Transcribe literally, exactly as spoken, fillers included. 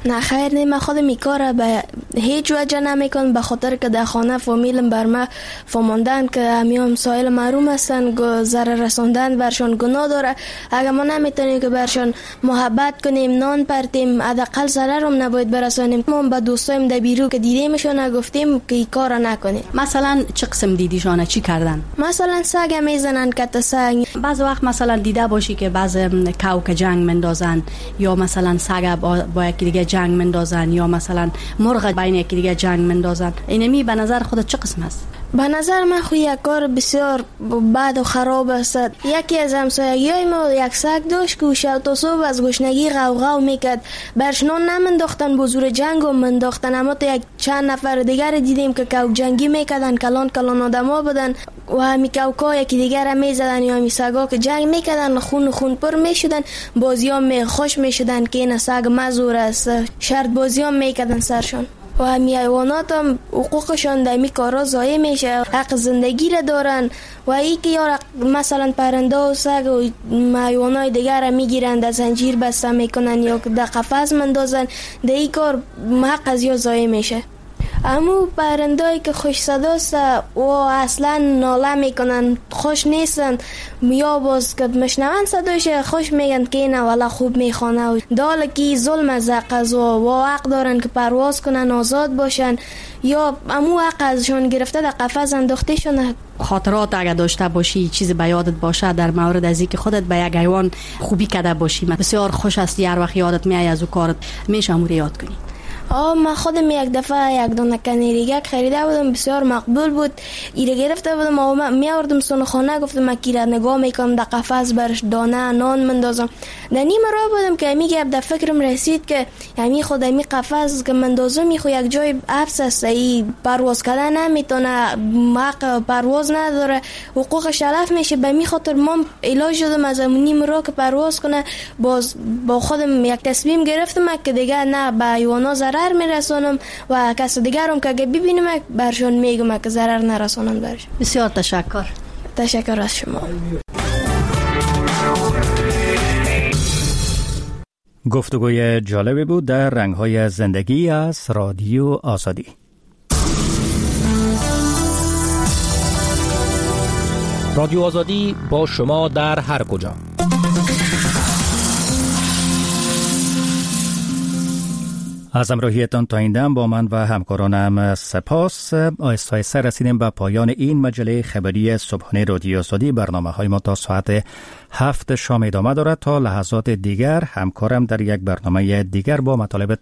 نه خیر نه، من خودم این کار به هیچ وجه نمیکنم، به خاطر که در خانه فامیلم بر من فهماندن که همیام سایل محروم هستن، ضرر رساندن برشان گناه داره. اگر ما نمیتونیم که برشان محبت کنیم، نان پرتیم، حداقل ضرر هم نباید برسانیم. ما به دوستایم در بیرو که دیدیمشون گفتیم که این کار نکنیم. مثلا چه قسم دیدیشانه چی کردن؟ مثلا سگ میزنن، کت سگ. بعض وقت مثلا دیده باشی که بعض کاوک جنگ مندازن، یا مثلا سگ با, با یکی دیگه جنگ مندازن، یا مثلا مرغ بین یکی دیگه جنگ مندازن. اینمی به نظر خودت چه قسم است؟ به نظر من خو یک کار بسیار بد و خراب است. یکی از همسایگیای ما یک سگ داشت که شب تا صبح از گشنگی غوغا میکرد، برش نان نمنداختن، بزور جنگ هم منداختن. اما تا یک چند نفر دیگر دیدیم که کوک جنگی میکردن، کلان کلان آدما بودن و همی کوکا یکی دیگر میزدن، یا همی سگا که جنگ میکردن خون خون پر میشدن. بازی ها می خوش میشدن که این سگ مزور است، شرط بازی ها میکردن سرشان. و همی حیوانات هم حقوقشان در می کارا ضایع میشه، حق زندگی را دارن. و ای که یار مثلا پرنده و سگ و حیوانات دیگر را میگیرن، در زنجیر بسته میکنن یا در قفس مندازن، در این کار حق از یا ضایع میشه. اما پرندهایی که خوش صداست و اصلا ناله میکنن، خوش نیستن، یا باز که مشنون صداش خوش میگن که اینه والا خوب میخوانه و داله که ظلم از حق از و حق دارن که پرواز کنن، آزاد باشن، یا امو حق ازشون گرفته در قفس انداخته شونه. خاطرات اگه داشته باشی، چیزی به یادت باشه در مورد از اینکه خودت به یک حیوان خوبی کرده باشی، بسیار خوش است، هر وقت یادت میاد از او کارت، میشه امور یاد کنی؟ آه من خودم یک دفعه یک دونه کنیریگک خریده بودم، بسیار مقبول بود. ایره گرفته بودم و می آوردم سونخانه، گفتم من کی را نگاه میکنم، در قفس برش دانه نان مندازم. در نیم راه بودم که همی گپ در فکرم رسید که همی خود همی قفس که مندازم می خو یک جای حبس است، ای پرواز کردن نمیتونه، حق پرواز نداره، حقوقش تلف میشه. به می خاطر ما علاج شدم از نیم راه که پرواز کنه. باز با خودم یک تصمیم گرفتم که دیگه نه به حیوانات ضرر میرسونم و کس دیگرم که اگه ببینم برشون میگم که ضرر نرسونن برش. بسیار تشکر. تشکر از شما. گفتگوی جالبی بود در رنگ‌های زندگی از رادیو آزادی. رادیو آزادی با شما در هر کجا. از همراهیتان تا این دم با من و همکارانم سپاس. آهسته آهسته رسیدیم به پایان این مجله خبری صبحانه رادیو آزادی. برنامه‌های ما تا ساعت هفت شام ادامه دارد. تا لحظات دیگر همکارم در یک برنامه دیگر با مطالب